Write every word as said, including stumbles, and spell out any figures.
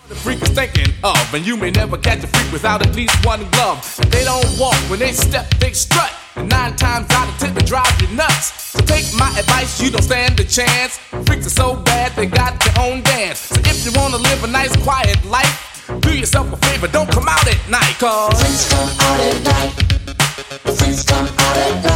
The freak is thinking of, and you may never catch a freak without at least one glove. If they don't walk, when they step, they strut. And nine times out of ten, they drive you nuts. So take my advice, you don't stand a chance. Freaks are so bad, they got their own dance. So if you wanna live a nice, quiet life, do yourself a favor, don't come out at night. Cause freaks come out at night. Freaks come out at night.